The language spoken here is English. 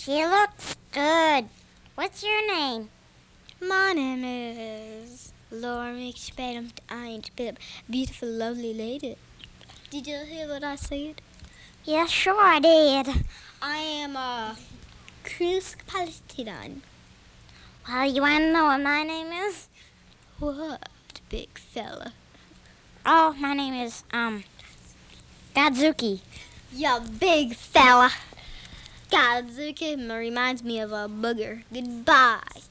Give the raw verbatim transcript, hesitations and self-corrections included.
She looks good. What's your name? My name is Laura McSpadam. I'm a beautiful, lovely lady. Did you hear what I said? Yeah, sure I did. I am a Chris Palestine. Well, you want to know what my name is? What, big fella? Oh, my name is, um, Godzuki. Ya big fella. Godzuki reminds me of a booger. Goodbye.